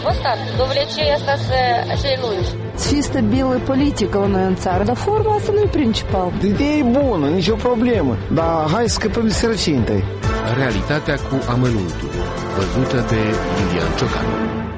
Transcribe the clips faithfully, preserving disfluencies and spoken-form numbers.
Ăsta, dovlecei asta să cei lungi. Să fie stabilă politică la noi în țară, dar forma asta nu e principal. Ideea e bună, nicio problemă, dar hai să scăpăm de sărăcie întâi. Realitatea cu amănuntul, văzută de Iulian Ciocan.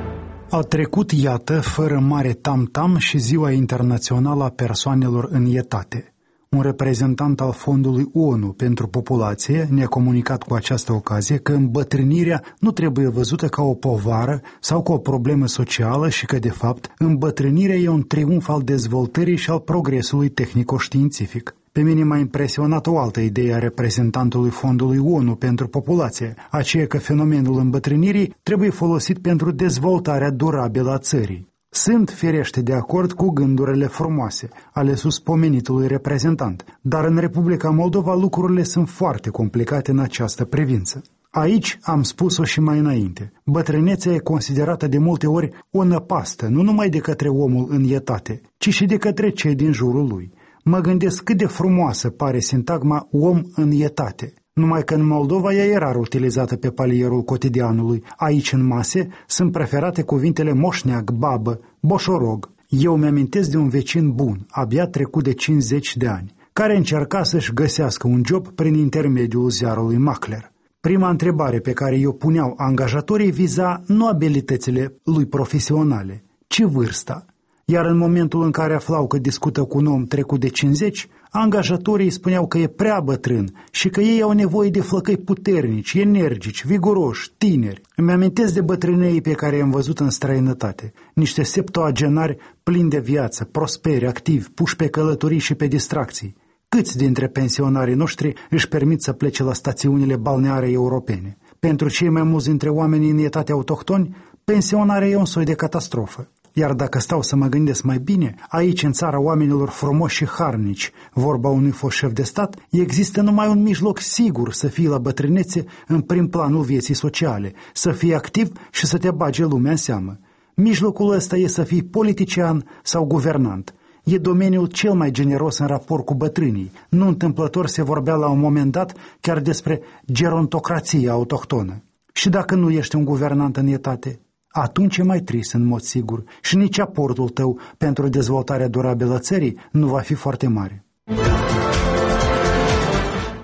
A trecut, iată, fără mare tam-tam și Ziua Internațională a Persoanelor în Etate. Un reprezentant al Fondului O N U pentru Populație ne-a comunicat cu această ocazie că îmbătrânirea nu trebuie văzută ca o povară sau ca o problemă socială și că, de fapt, îmbătrânirea e un triumf al dezvoltării și al progresului tehnico-științific. Pe mine m-a impresionat o altă idee a reprezentantului Fondului O N U pentru Populație, aceea că fenomenul îmbătrânirii trebuie folosit pentru dezvoltarea durabilă a țării. Sunt, firește, de acord cu gândurile frumoase ale suspomenitului reprezentant, dar în Republica Moldova lucrurile sunt foarte complicate în această privință. Aici am spus-o și mai înainte. Bătrânețea e considerată de multe ori o năpastă, nu numai de către omul în etate, ci și de către cei din jurul lui. Mă gândesc cât de frumoasă pare sintagma om în etate. Numai că în Moldova ea e rar utilizată pe palierul cotidianului. Aici, în mase, sunt preferate cuvintele moșneag, babă, boșorog. Eu mi-amintesc de un vecin bun, abia trecut de cincizeci de ani, care încerca să-și găsească un job prin intermediul ziarului Macler. Prima întrebare pe care i-o puneau angajatorii viza nu abilitățile lui profesionale, ci vârsta. Iar în momentul în care aflau că discută cu un om trecut de cincizeci, angajatorii îi spuneau că e prea bătrân și că ei au nevoie de flăcăi puternici, energici, viguroși, tineri. Îmi amintesc de bătrânei pe care i-am văzut în străinătate, niște septuagenari plini de viață, prosperi, activi, puși pe călătorii și pe distracții. Câți dintre pensionarii noștri își permit să plece la stațiunile balneare europene? Pentru cei mai mulți dintre oamenii în etate autohtoni, pensionarea e un soi de catastrofă. Iar dacă stau să mă gândesc mai bine, aici, în țara oamenilor frumoși și harnici, vorba unui fost șef de stat, există numai un mijloc sigur să fii la bătrânețe în prim planul vieții sociale, să fii activ și să te bage lumea în seamă. Mijlocul ăsta e să fii politician sau guvernant. E domeniul cel mai generos în raport cu bătrânii. Nu întâmplător se vorbea la un moment dat chiar despre gerontocrația autohtonă. Și dacă nu ești un guvernant în etate, atunci e mai trist în mod sigur și nici aportul tău pentru dezvoltarea durabilă a țării nu va fi foarte mare.